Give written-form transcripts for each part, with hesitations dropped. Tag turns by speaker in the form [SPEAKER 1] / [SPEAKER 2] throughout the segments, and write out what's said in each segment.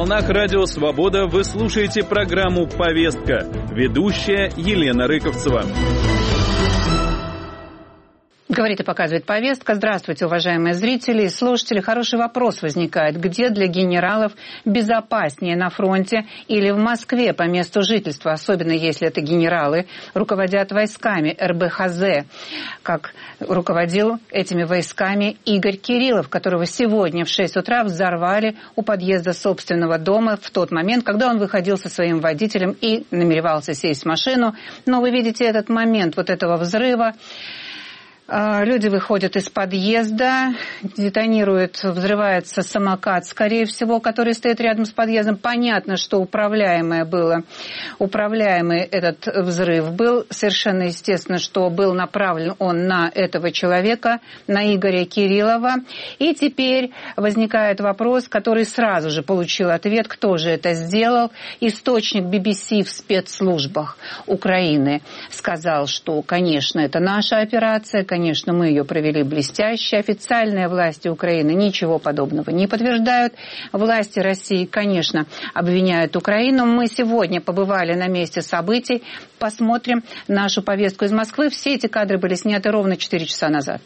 [SPEAKER 1] волнах Радио Свобода вы слушаете программу «Повестка». Ведущая Елена Рыковцева.
[SPEAKER 2] Говорит и показывает повестка. Здравствуйте, уважаемые зрители и слушатели. Хороший вопрос возникает. Где для генералов безопаснее, на фронте или в Москве по месту жительства? Особенно если это генералы руководят войсками РБХЗ, как руководил этими войсками Игорь Кириллов, которого сегодня в 6 утра взорвали у подъезда собственного дома в тот момент, когда он выходил со своим водителем и намеревался сесть в машину. Но вы видите этот момент вот этого взрыва. Люди выходят из подъезда, детонирует, взрывается самокат, скорее всего, который стоит рядом с подъездом. Понятно, что управляемый этот взрыв был. Совершенно естественно, что был направлен он на этого человека, на Игоря Кириллова. И теперь возникает вопрос, который сразу же получил ответ, кто же это сделал. Источник BBC в спецслужбах Украины сказал, что, конечно, это наша операция, конечно, мы ее провели блестяще. Официальные власти Украины ничего подобного не подтверждают. Власти России, конечно, обвиняют Украину. Мы сегодня побывали на месте событий. Посмотрим нашу повестку из Москвы. Все эти кадры были сняты ровно 4 часа назад.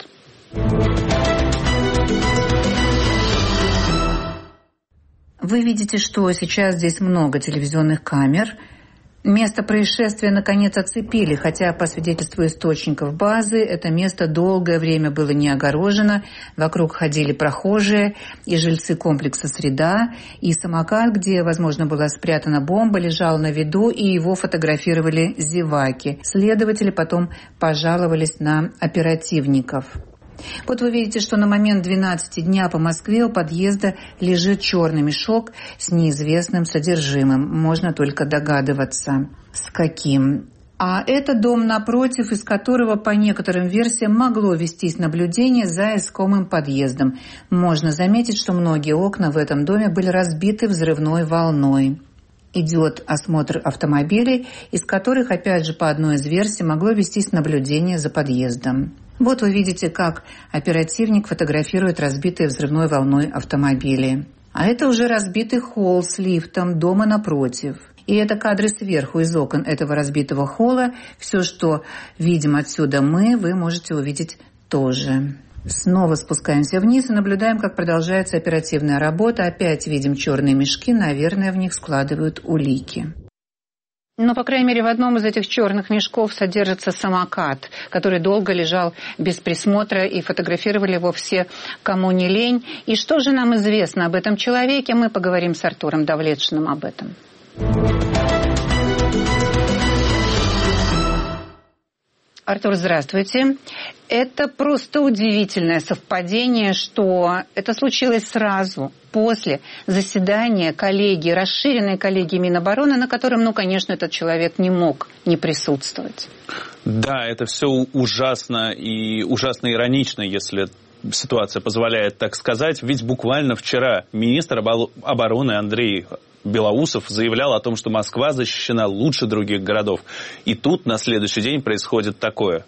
[SPEAKER 2] Вы видите, что сейчас здесь много телевизионных камер. Место происшествия, наконец, оцепили, хотя, по свидетельству источников базы, это место долгое время было не огорожено. Вокруг ходили прохожие и жильцы комплекса «Среда». И самокат, где, возможно, была спрятана бомба, лежал на виду, и его фотографировали зеваки. Следователи потом пожаловались на оперативников. Вот вы видите, что на момент 12 дня по Москве у подъезда лежит черный мешок с неизвестным содержимым. Можно только догадываться, с каким. А это дом напротив, из которого, по некоторым версиям, могло вестись наблюдение за искомым подъездом. Можно заметить, что многие окна в этом доме были разбиты взрывной волной. Идет осмотр автомобилей, из которых, опять же, по одной из версий, могло вестись наблюдение за подъездом. Вот вы видите, как оперативник фотографирует разбитые взрывной волной автомобили. А это уже разбитый холл с лифтом дома напротив. И это кадры сверху из окон этого разбитого холла. Все, что видим отсюда вы можете увидеть тоже. Снова спускаемся вниз и наблюдаем, как продолжается оперативная работа. Опять видим черные мешки, наверное, в них складывают улики. Но, по крайней мере, в одном из этих черных мешков содержится самокат, который долго лежал без присмотра, и фотографировали его все, кому не лень. И что же нам известно об этом человеке? Мы поговорим с Артуром Давлетшиным об этом. Артур, здравствуйте. Это просто удивительное совпадение, что это случилось сразу после заседания коллегии, расширенной коллегии Минобороны, на котором, конечно, этот человек не мог не присутствовать.
[SPEAKER 1] Да, это все ужасно и ужасно иронично, если ситуация позволяет так сказать. Ведь буквально вчера министр обороны Андрей Белоусов заявлял о том, что Москва защищена лучше других городов. И тут на следующий день происходит такое.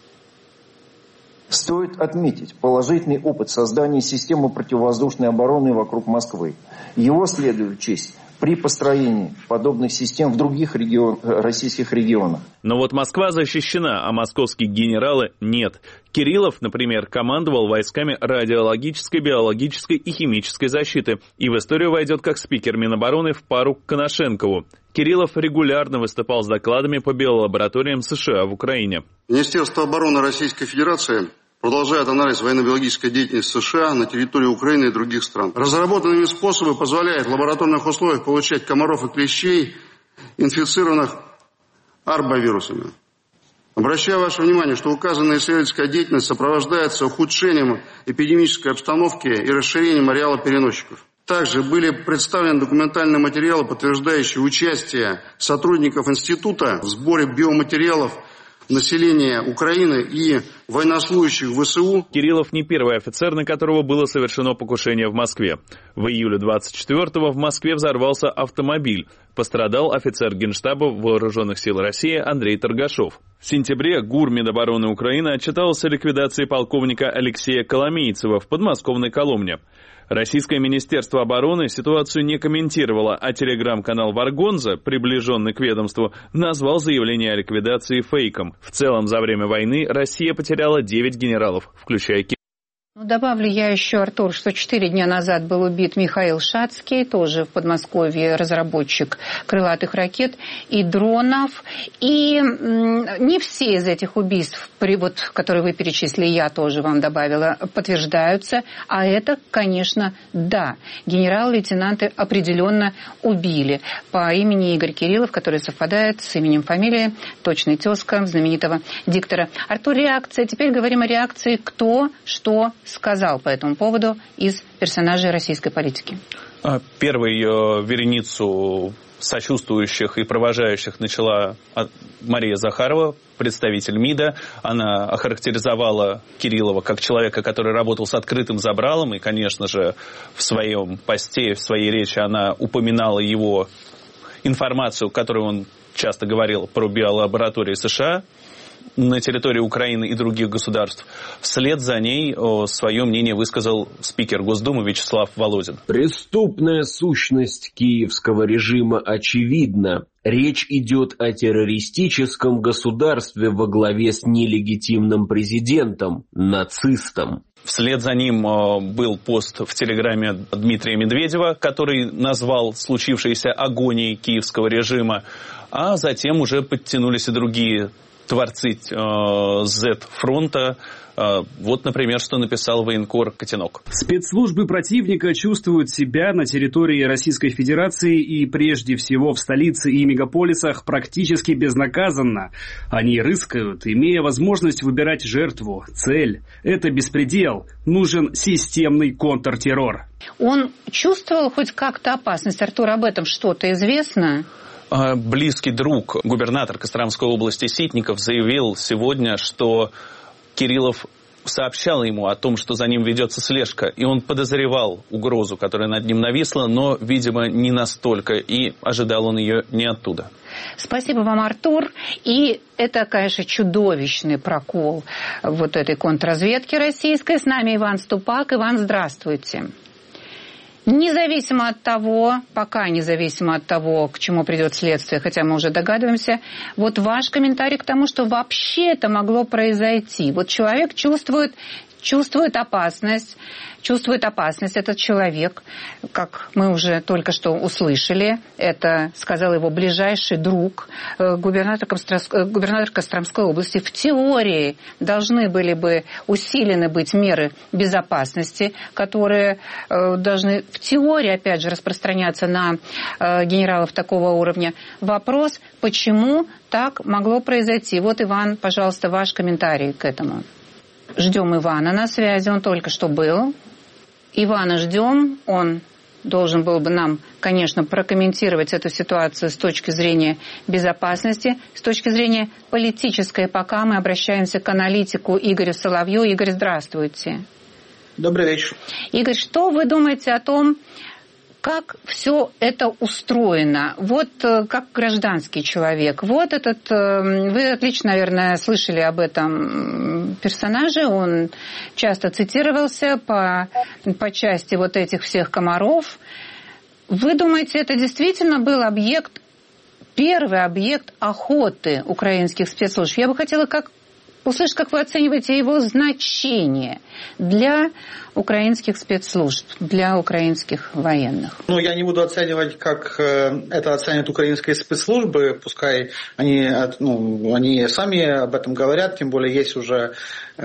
[SPEAKER 3] Стоит отметить положительный опыт создания системы противовоздушной обороны вокруг Москвы. Его следует учесть при построении подобных систем в других российских регионах.
[SPEAKER 1] Но вот Москва защищена, а московские генералы нет. Кириллов, например, командовал войсками радиологической, биологической и химической защиты. И в историю войдет как спикер Минобороны в пару к Коношенкову. Кириллов регулярно выступал с докладами по биолабораториям США в Украине.
[SPEAKER 4] Министерство обороны Российской Федерации продолжает анализ военно-биологической деятельности США на территории Украины и других стран. Разработанными способы позволяют в лабораторных условиях получать комаров и клещей, инфицированных арбовирусами. Обращаю ваше внимание, что указанная исследовательская деятельность сопровождается ухудшением эпидемической обстановки и расширением ареала переносчиков. Также были представлены документальные материалы, подтверждающие участие сотрудников института в сборе биоматериалов населения Украины и военнослужащих ВСУ.
[SPEAKER 1] Кириллов не первый офицер, на которого было совершено покушение в Москве. В июле 24-го в Москве взорвался автомобиль. Пострадал офицер Генштаба Вооруженных сил России Андрей Торгашов. В сентябре ГУР Минобороны Украины отчитался о ликвидации полковника Алексея Коломейцева в подмосковной Коломне. Российское министерство обороны ситуацию не комментировало, а телеграм-канал Варгонза, приближенный к ведомству, назвал заявление о ликвидации фейком. В целом, за время войны Россия потеряла 9 генералов, включая Кирилла.
[SPEAKER 2] Добавлю я еще, Артур, что 4 дня назад был убит Михаил Шацкий, тоже в Подмосковье разработчик крылатых ракет и дронов. И не все из этих убийств, которые вы перечислили, я тоже вам добавила, подтверждаются. А это, конечно, да. Генерал-лейтенанты определенно убили. По имени Игорь Кириллов, который совпадает с именем, фамилией, точной тезка знаменитого диктора. Артур, реакция. Теперь говорим о реакции «кто что сказал по этому поводу из персонажей российской политики.
[SPEAKER 1] Первой вереницу сочувствующих и провожающих начала Мария Захарова, представитель МИДа. Она охарактеризовала Кириллова как человека, который работал с открытым забралом. И, конечно же, в своем посте, в своей речи она упоминала его информацию, которую он часто говорил про биолаборатории США на территории Украины и других государств. Вслед за ней свое мнение высказал спикер Госдумы Вячеслав Володин.
[SPEAKER 5] Преступная сущность киевского режима очевидна. Речь идет о террористическом государстве во главе с нелегитимным президентом, нацистом.
[SPEAKER 1] Вслед за ним был пост в телеграме Дмитрия Медведева, который назвал случившееся агонией киевского режима, а затем уже подтянулись и другие творцы Z-фронта. Вот, например, что написал военкор Котенок.
[SPEAKER 6] Спецслужбы противника чувствуют себя на территории Российской Федерации и прежде всего в столице и мегаполисах практически безнаказанно. Они рыскают, имея возможность выбирать жертву, цель. Это беспредел. Нужен системный контртеррор.
[SPEAKER 2] Он чувствовал хоть как-то опасность? Артур, об этом что-то известно?
[SPEAKER 1] Близкий друг, губернатор Костромской области Ситников, заявил сегодня, что Кириллов сообщал ему о том, что за ним ведется слежка, и он подозревал угрозу, которая над ним нависла, но, видимо, не настолько, и ожидал он ее не оттуда.
[SPEAKER 2] Спасибо вам, Артур. И это, конечно, чудовищный прокол вот этой контрразведки российской. С нами Иван Ступак. Иван, здравствуйте. Независимо от того, к чему придет следствие, хотя мы уже догадываемся, вот ваш комментарий к тому, что вообще это могло произойти. Вот человек чувствует опасность, этот человек, как мы уже только что услышали, это сказал его ближайший друг, губернатор Костромской области. В теории должны были бы усилены быть меры безопасности, которые должны в теории, опять же, распространяться на генералов такого уровня. Вопрос, почему так могло произойти? Вот, Иван, пожалуйста, ваш комментарий к этому. Ждем Ивана на связи, он только что был. Ивана ждем, он должен был бы нам, конечно, прокомментировать эту ситуацию с точки зрения безопасности, с точки зрения политической. Пока мы обращаемся к аналитику Игорю Соловью. Игорь, здравствуйте.
[SPEAKER 7] Добрый вечер.
[SPEAKER 2] Игорь, что вы думаете о том, как все это устроено? Вот как гражданский человек. Вот этот, вы отлично, наверное, слышали об этом персонаже. Он часто цитировался по части вот этих всех комаров. Вы думаете, это действительно был первый объект охоты украинских спецслужб? Я бы хотела услышать, как вы оцениваете его значение для украинских спецслужб, для украинских военных.
[SPEAKER 7] Я не буду оценивать, как это оценят украинские спецслужбы, пускай они сами об этом говорят, тем более есть уже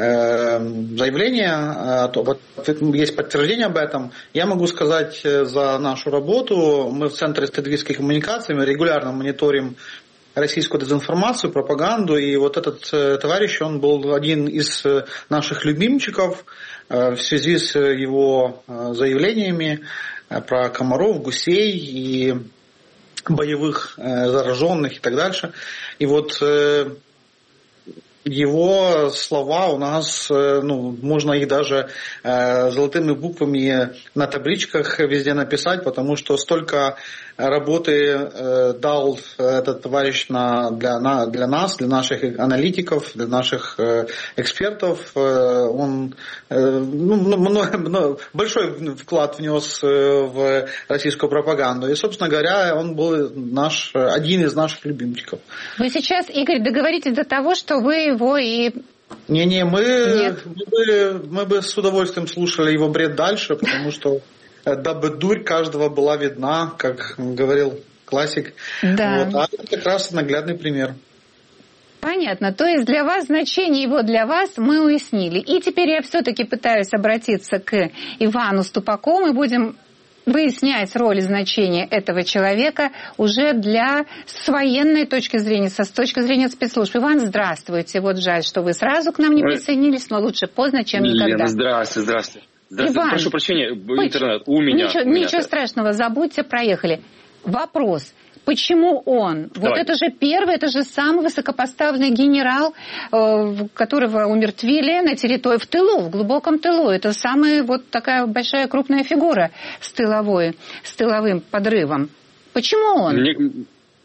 [SPEAKER 7] заявление, есть подтверждение об этом. Я могу сказать за нашу работу, мы в Центре стратегических коммуникаций, мы регулярно мониторим российскую дезинформацию, пропаганду, и вот этот товарищ, он был один из наших любимчиков в связи с его заявлениями про комаров, гусей и боевых зараженных и так дальше. И вот его слова у нас, можно их даже золотыми буквами на табличках везде написать, потому что столько работы дал этот товарищ для нас, для наших аналитиков, для наших экспертов. Он большой вклад внес в российскую пропаганду. И, собственно говоря, он был один из наших любимчиков.
[SPEAKER 2] Вы сейчас, Игорь, договоритесь до того, что вы его и...
[SPEAKER 7] Мы бы с удовольствием слушали его бред дальше, потому что дабы дурь каждого была видна, как говорил классик.
[SPEAKER 2] Да.
[SPEAKER 7] А это как раз наглядный пример.
[SPEAKER 2] Понятно. То есть для вас значение его для вас мы уяснили. И теперь я все-таки пытаюсь обратиться к Ивану Ступаку. Мы будем выяснять роль и значение этого человека уже с военной точки зрения, с точки зрения спецслужб. Иван, здравствуйте. Вот жаль, что вы сразу к нам не присоединились, но лучше поздно, чем никогда.
[SPEAKER 8] Лена, здравствуйте.
[SPEAKER 2] Иван,
[SPEAKER 8] прошу прощения, интернет у меня.
[SPEAKER 2] Ничего страшного, забудьте, проехали. Вопрос. Почему он?
[SPEAKER 8] Давай.
[SPEAKER 2] Вот это же первый, это же самый высокопоставленный генерал, которого умертвили на территории, в тылу, в глубоком тылу. Это самая вот такая большая крупная фигура с тыловым подрывом. Почему он?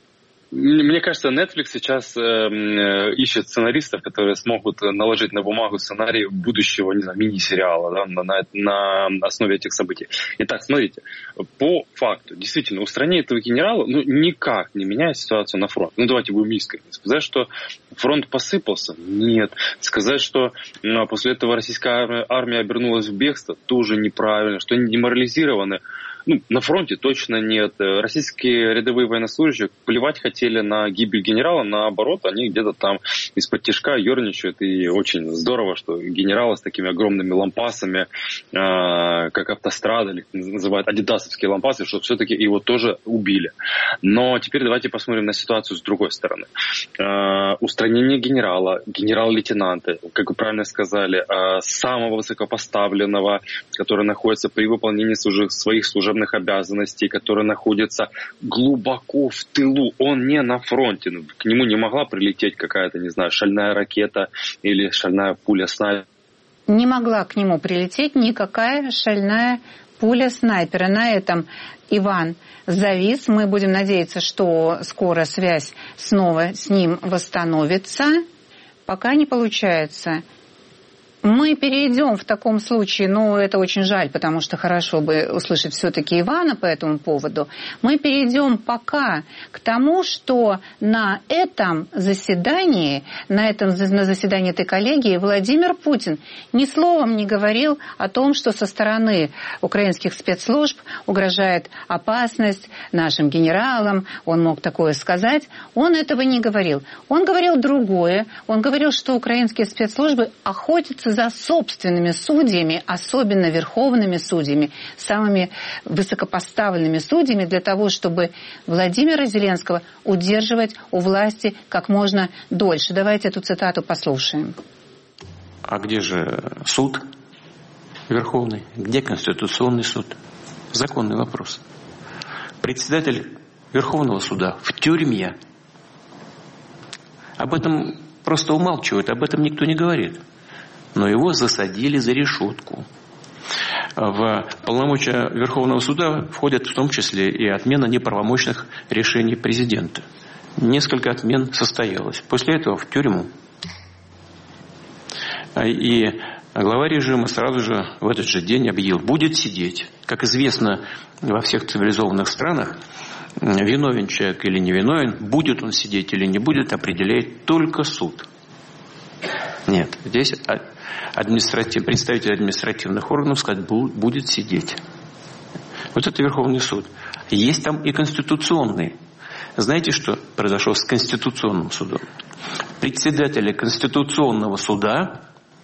[SPEAKER 8] Мне кажется, Netflix сейчас ищет сценаристов, которые смогут наложить на бумагу сценарий будущего, мини-сериала, на основе этих событий. Итак, смотрите, по факту, действительно, устранение этого генерала никак не меняет ситуацию на фронте. Давайте будем искренне. Сказать, что фронт посыпался? Нет. Сказать, что после этого российская армия обернулась в бегство? Тоже неправильно. Что они деморализированы? На фронте точно нет. Российские рядовые военнослужащие плевать хотели на гибель генерала, наоборот, они где-то там из-под тишка ерничают, и очень здорово, что генералы с такими огромными лампасами, как автострада, или называют адидасовские лампасы, что все-таки его тоже убили. Но теперь давайте посмотрим на ситуацию с другой стороны. Устранение генерала, генерал-лейтенанта, как вы правильно сказали, самого высокопоставленного, который находится при выполнении своих служебных обязанностей, который находится глубоко в тылу, он не на фронте. К нему не могла прилететь какая-то, шальная ракета или шальная пуля снайпера.
[SPEAKER 2] Не могла к нему прилететь никакая шальная пуля снайпера. На этом Иван завис. Мы будем надеяться, что скоро связь снова с ним восстановится. Пока не получается. Мы перейдем в таком случае, это очень жаль, потому что хорошо бы услышать все-таки Ивана по этому поводу. Мы перейдем пока к тому, что на этом заседании, на заседании этой коллегии Владимир Путин ни словом не говорил о том, что со стороны украинских спецслужб угрожает опасность нашим генералам. Он мог такое сказать. Он этого не говорил. Он говорил другое. Он говорил, что украинские спецслужбы охотятся за собственными судьями, особенно верховными судьями, самыми высокопоставленными судьями, для того, чтобы Владимира Зеленского удерживать у власти как можно дольше. Давайте эту цитату послушаем.
[SPEAKER 9] А где же суд Верховный? Где Конституционный суд? Законный вопрос. Председатель Верховного суда в тюрьме. Об этом просто умалчивают, об этом никто не говорит. Но его засадили за решетку. В полномочия Верховного суда входят в том числе и отмена неправомочных решений президента. Несколько отмен состоялось. После этого в тюрьму. И глава режима сразу же в этот же день объявил, будет сидеть. Как известно во всех цивилизованных странах, виновен человек или не виновен, будет он сидеть или не будет, определяет только суд. Нет, здесь представитель административных органов сказать, будет сидеть. Вот это Верховный суд. Есть там и Конституционный. Знаете, что произошло с Конституционным судом? Председателя Конституционного суда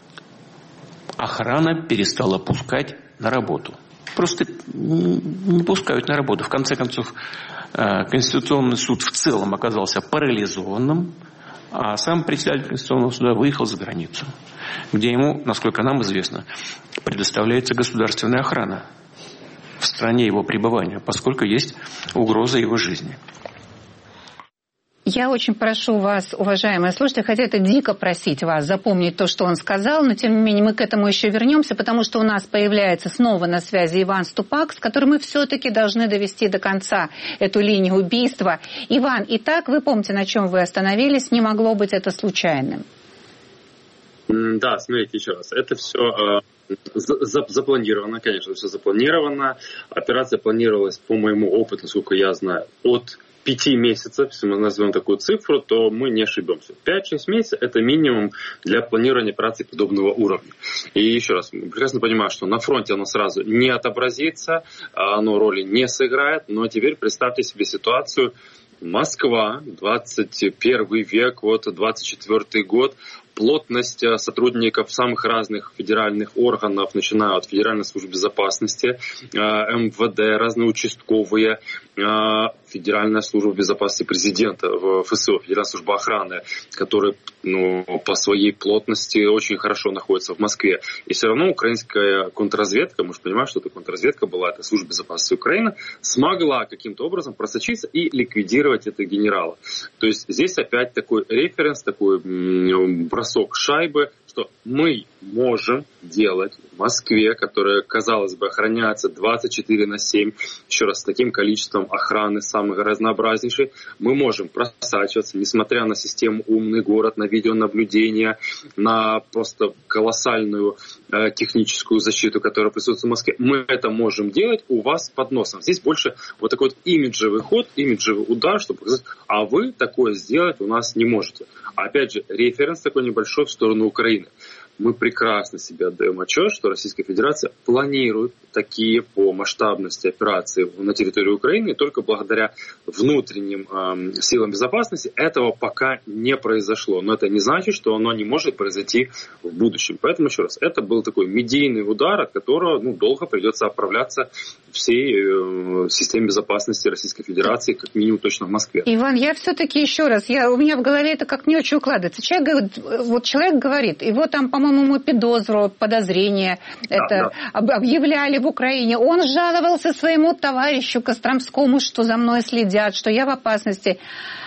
[SPEAKER 9] охрана перестала пускать на работу. Просто не пускают на работу. В конце концов, Конституционный суд в целом оказался парализованным, а сам председатель Конституционного суда выехал за границу, где ему, насколько нам известно, предоставляется государственная охрана в стране его пребывания, поскольку есть угроза его жизни.
[SPEAKER 2] Я очень прошу вас, уважаемые слушатели, хотя это дико просить вас запомнить то, что он сказал, но тем не менее мы к этому еще вернемся, потому что у нас появляется снова на связи Иван Ступак, с которым мы все-таки должны довести до конца эту линию убийства. Иван, итак, вы помните, на чем вы остановились, не могло быть это случайным?
[SPEAKER 8] Да, смотрите еще раз, это все запланировано, конечно, все запланировано. Операция планировалась, по моему опыту, насколько я знаю, от 5 месяцев, если мы назовем такую цифру, то мы не ошибемся. 5-6 месяцев – это минимум для планирования операций подобного уровня. И еще раз, прекрасно понимаю, что на фронте оно сразу не отобразится, оно роли не сыграет, но теперь представьте себе ситуацию: Москва, 21 век, 24 год, плотность сотрудников самых разных федеральных органов, начиная от Федеральной службы безопасности, МВД, разные участковые, Федеральная служба безопасности президента, ФСО, Федеральная служба охраны, которые по своей плотности очень хорошо находятся в Москве. И все равно украинская контрразведка, мы же понимаем, что это контрразведка была, это служба безопасности Украины, смогла каким-то образом просочиться и ликвидировать этого генерала. То есть здесь опять такой референс, такой бросок шайбы, что мы можем делать в Москве, которая, казалось бы, охраняется 24/7, еще раз, с таким количеством охраны, самых разнообразнейшей, мы можем просачиваться, несмотря на систему «Умный город», на видеонаблюдение, на просто колоссальную техническую защиту, которая присутствует в Москве. Мы это можем делать у вас под носом. Здесь больше вот такой вот имиджевый ход, имиджевый удар, чтобы показать, а вы такое сделать у нас не можете. Опять же, референс такой небольшой в сторону Украины. Мы прекрасно себе отдаем отчет, что Российская Федерация планирует такие по масштабности операции на территории Украины, и только благодаря внутренним силам безопасности этого пока не произошло. Но это не значит, что оно не может произойти в будущем. Поэтому, еще раз, это был такой медийный удар, от которого долго придется оправляться всей системе безопасности Российской Федерации, как минимум точно в Москве.
[SPEAKER 2] Иван, я все-таки еще раз, у меня в голове это как не очень укладывается. Человек говорит, его там, по-моему, ему подозрение объявляли в Украине. Он жаловался своему товарищу Костромскому, что за мной следят, что я в опасности.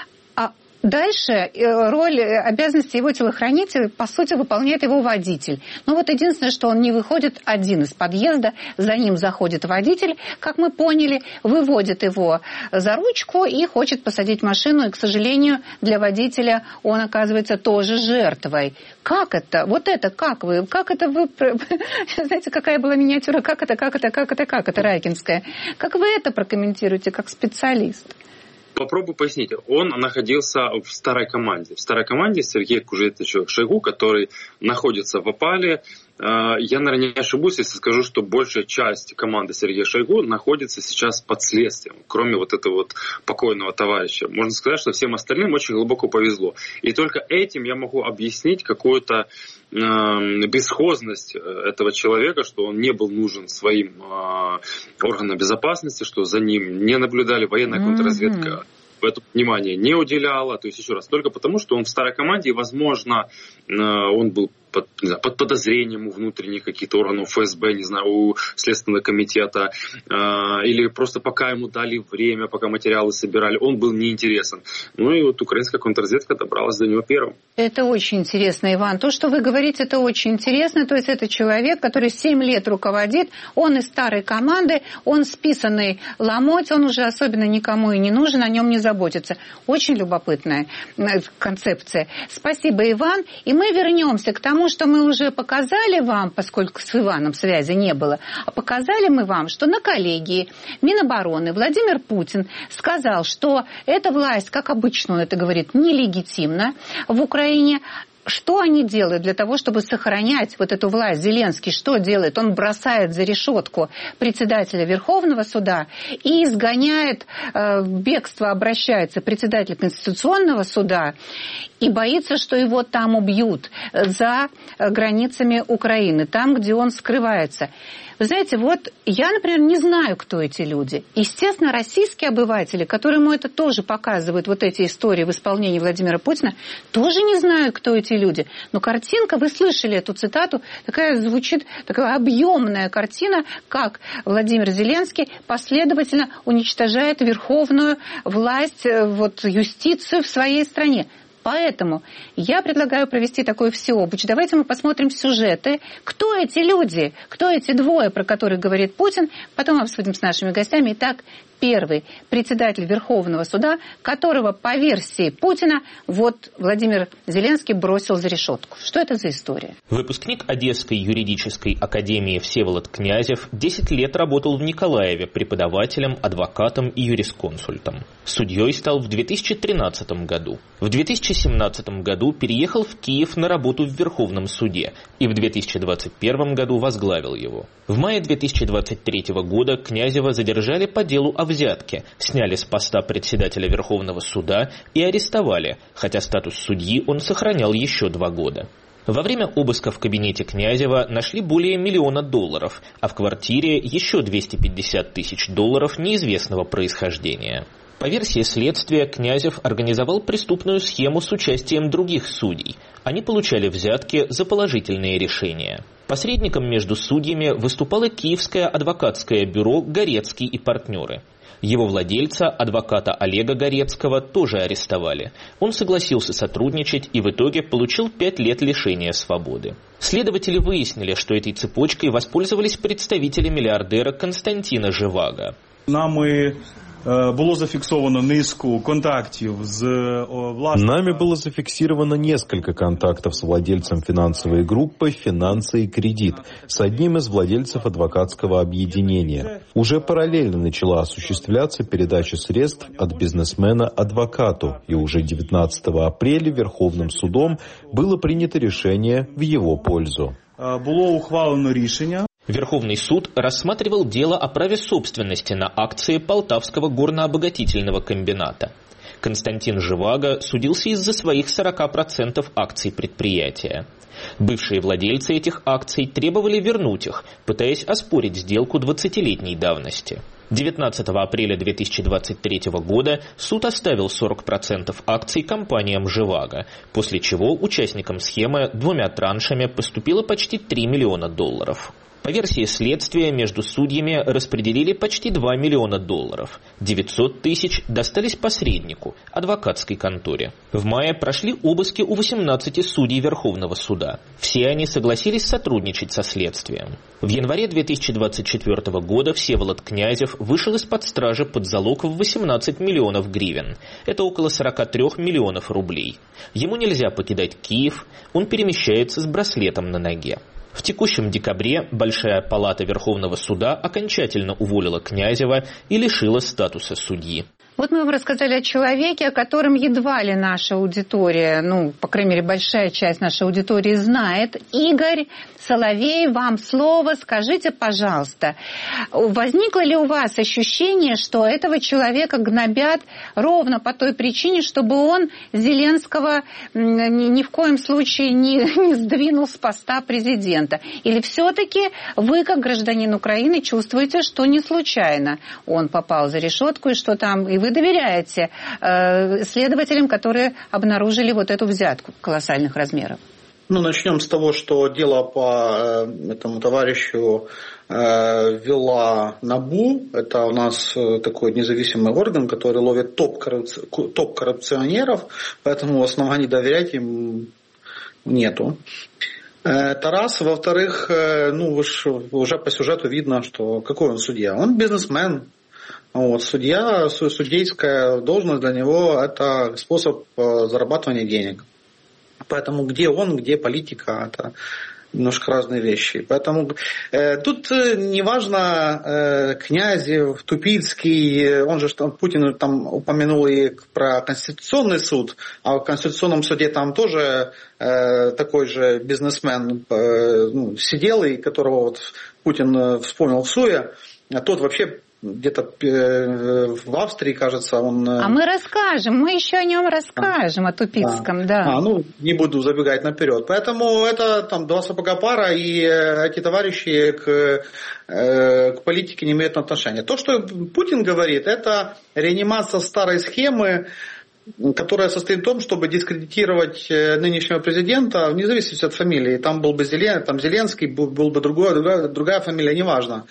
[SPEAKER 2] Дальше роль, обязанности его телохранителя, по сути, выполняет его водитель. Но вот единственное, что он не выходит один из подъезда, за ним заходит водитель, как мы поняли, выводит его за ручку и хочет посадить машину. И, к сожалению, для водителя он оказывается тоже жертвой. Как это? Вот это как вы? Знаете, какая была миниатюра? Как это, Райкинская? Как вы это прокомментируете как специалист?
[SPEAKER 8] Попробую пояснить. Он находился в старой команде. В старой команде Сергея Кужеговича Шойгу, который находится в опале. Я, наверное, не ошибусь, если скажу, что большая часть команды Сергея Шойгу находится сейчас под следствием, кроме вот этого вот покойного товарища. Можно сказать, что всем остальным очень глубоко повезло. И только этим я могу объяснить какую-то бесхозность этого человека, что он не был нужен своим органам безопасности, что за ним не наблюдали, военная контрразведка в это внимание не уделяла. То есть, еще раз, только потому, что он в старой команде, и, возможно, он был под подозрением у внутренних каких-то органов ФСБ, не знаю, у Следственного комитета, или просто пока ему дали время, пока материалы собирали, он был неинтересен. Ну и вот украинская контрразведка добралась до него первым.
[SPEAKER 2] Это очень интересно, Иван. То, что вы говорите, это очень интересно. То есть это человек, который 7 лет руководит, он из старой команды, он списанный ломоть, он уже особенно никому и не нужен, о нем не заботится. Очень любопытная концепция. Спасибо, Иван. И мы вернемся к тому, что мы уже показали вам, поскольку с Иваном связи не было, а показали мы вам, что на коллегии Минобороны Владимир Путин сказал, что эта власть, как обычно он это говорит, нелегитимна в Украине. Что они делают для того, чтобы сохранять вот эту власть? Зеленский что делает? Он бросает за решетку председателя Верховного суда и изгоняет, в бегство обращается председатель Конституционного суда и боится, что его там убьют за границами Украины, там, где он скрывается. Вы знаете, вот я, например, не знаю, кто эти люди. Естественно, российские обыватели, которым это тоже показывают, вот эти истории в исполнении Владимира Путина, тоже не знают, кто эти люди. Но картинка, вы слышали эту цитату, такая звучит, такая объемная картина, как Владимир Зеленский последовательно уничтожает верховную власть, вот, юстицию в своей стране. Поэтому я предлагаю провести такой всеобуч. Давайте мы посмотрим сюжеты. Кто эти люди? Кто эти двое, про которых говорит Путин? Потом обсудим с нашими гостями. Итак, первый председатель Верховного суда, которого, по версии Путина, вот Владимир Зеленский бросил за решетку. Что это за история?
[SPEAKER 10] Выпускник Одесской юридической академии Всеволод Князев 10 лет работал в Николаеве преподавателем, адвокатом и юрисконсультом. Судьей стал в 2013 году. В 2017 году переехал в Киев на работу в Верховном суде и в 2021 году возглавил его. В мае 2023 года Князева задержали по делу о взятке, сняли с поста председателя Верховного суда и арестовали, хотя статус судьи он сохранял еще 2 года. Во время обыска в кабинете Князева нашли более $1 миллион, а в квартире еще $250 тысяч неизвестного происхождения. По версии следствия, Князев организовал преступную схему с участием других судей. Они получали взятки за положительные решения. Посредником между судьями выступало Киевское адвокатское бюро «Горецкий и партнеры». Его владельца, адвоката Олега Горецкого, тоже арестовали. Он согласился сотрудничать и в итоге получил 5 лет лишения свободы. Следователи выяснили, что этой цепочкой воспользовались представители миллиардера Константина Живаго.
[SPEAKER 11] Нами было зафиксировано низку контактов с
[SPEAKER 12] Нами было зафиксировано несколько контактов с владельцем финансовой группы «Финансы и кредит», с одним из владельцев адвокатского объединения. Уже параллельно начала осуществляться передача средств от бизнесмена адвокату, и уже 19 апреля Верховным судом было принято решение в его пользу.
[SPEAKER 11] Было ухвалено решение.
[SPEAKER 10] Верховный суд рассматривал дело о праве собственности на акции Полтавского горнообогатительного комбината. Константин Живаго судился из-за своих 40% акций предприятия. Бывшие владельцы этих акций требовали вернуть их, пытаясь оспорить сделку 20-летней давности. 19 апреля 2023 года суд оставил 40% акций компаниям Живаго, после чего участникам схемы 2 траншами поступило почти $3 миллиона. По версии следствия, между судьями распределили почти $2 миллиона. 900 тысяч достались посреднику, адвокатской конторе. В мае прошли обыски у 18 судей Верховного суда. Все они согласились сотрудничать со следствием. В январе 2024 года Всеволод Князев вышел из-под стражи под залог в 18 миллионов гривен. Это около 43 миллионов рублей. Ему нельзя покидать Киев, он перемещается с браслетом на ноге. В текущем декабре Большая палата Верховного суда окончательно уволила Князева и лишила статуса судьи.
[SPEAKER 2] Вот мы вам рассказали о человеке, о котором едва ли наша аудитория, по крайней мере, большая часть нашей аудитории знает. Игорь Соловей, вам слово. Скажите, пожалуйста, возникло ли у вас ощущение, что этого человека гнобят ровно по той причине, чтобы он Зеленского ни в коем случае не сдвинул с поста президента? Или все-таки вы, как гражданин Украины, чувствуете, что не случайно он попал за решетку и что там... И вы доверяете следователям, которые обнаружили вот эту взятку колоссальных размеров?
[SPEAKER 7] Начнем с того, что дело по этому товарищу вела НАБУ. Это у нас такой независимый орган, который ловит топ-коррупционеров, поэтому оснований доверять им нету. Это раз. Во-вторых, уже по сюжету видно, что какой он судья. Он бизнесмен. Судейская должность для него – это способ зарабатывания денег. Поэтому где он, где политика – это немножко разные вещи. Поэтому тут неважно, Князев, Тупицкий, он же Путин там упомянул и про Конституционный суд, а в Конституционном суде там тоже такой же бизнесмен сидел, и которого Путин вспомнил в СУЕ, а тот вообще где-то в Австрии, кажется, он...
[SPEAKER 2] А мы расскажем, мы еще о нем расскажем, о Тупицком, да.
[SPEAKER 7] Не буду забегать наперед. Поэтому это там два сапога пара, и эти товарищи к политике не имеют отношения. То, что Путин говорит, это реанимация старой схемы, которая состоит в том, чтобы дискредитировать нынешнего президента, вне зависимости от фамилии. Там был бы Зеленский, был бы другая фамилия, неважно.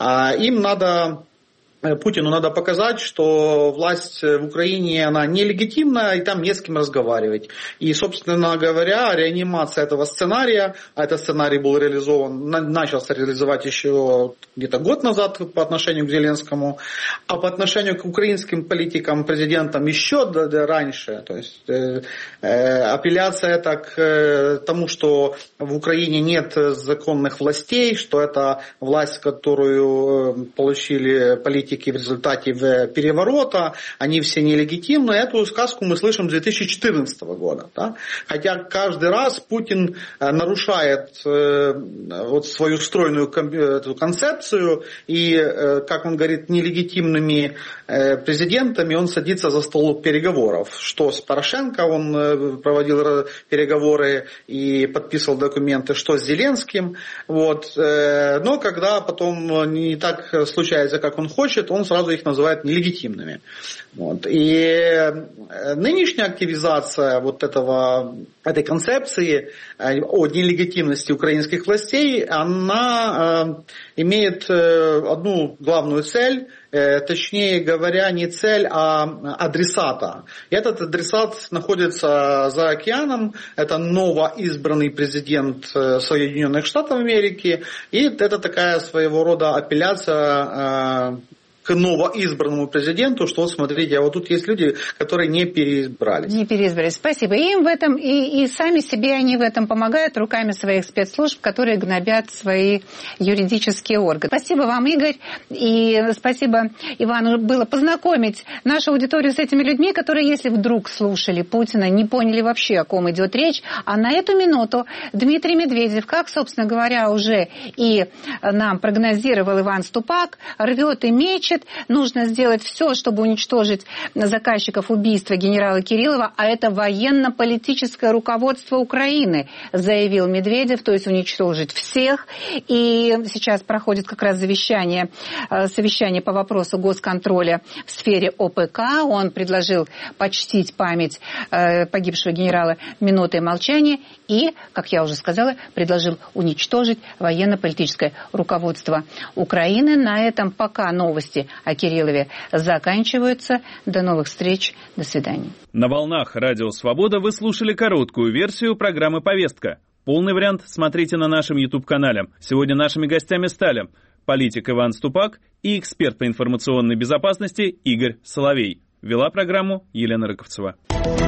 [SPEAKER 7] Путину надо показать, что власть в Украине, она нелегитимна, и там не с кем разговаривать. И, собственно говоря, реанимация этого сценария, а этот сценарий был начался реализовать еще где-то год назад по отношению к Зеленскому, а по отношению к украинским политикам, президентам еще раньше. То есть апелляция это к тому, что в Украине нет законных властей, что это власть, которую получили политики в результате переворота, они все нелегитимны. Эту сказку мы слышим с 2014 года. Да? Хотя каждый раз Путин нарушает свою стройную концепцию и, как он говорит, нелегитимными президентами он садится за стол переговоров. Что с Порошенко он проводил переговоры и подписывал документы, что с Зеленским. Но когда потом не так случается, как он хочет, он сразу их называет нелегитимными. И нынешняя активизация этой концепции о нелегитимности украинских властей, она имеет одну главную цель, точнее говоря, не цель, а адресата. И этот адресат находится за океаном, это новоизбранный президент Соединенных Штатов Америки, и это такая своего рода апелляция к новоизбранному президенту, что смотрите, а тут есть люди, которые не переизбрались.
[SPEAKER 2] Не переизбрались. Спасибо. И им в этом, и сами себе они в этом помогают руками своих спецслужб, которые гнобят свои юридические органы. Спасибо вам, Игорь, и спасибо Ивану было познакомить нашу аудиторию с этими людьми, которые, если вдруг слушали Путина, не поняли вообще, о ком идет речь, а на эту минуту Дмитрий Медведев, как, собственно говоря, уже и нам прогнозировал Иван Ступак, рвет и мечет. Нужно сделать все, чтобы уничтожить заказчиков убийства генерала Кириллова, а это военно-политическое руководство Украины, заявил Медведев, то есть уничтожить всех. И сейчас проходит как раз совещание по вопросу госконтроля в сфере ОПК. Он предложил почтить память погибшего генерала минутой молчания и, как я уже сказала, предложил уничтожить военно-политическое руководство Украины. На этом пока новости о Кириллове заканчиваются. До новых встреч. До свидания.
[SPEAKER 1] На волнах Радио Свобода вы слушали короткую версию программы «Повестка». Полный вариант смотрите на нашем YouTube-канале. Сегодня нашими гостями стали политик Иван Ступак и эксперт по информационной безопасности Игорь Соловей. Вела программу Елена Рыковцева.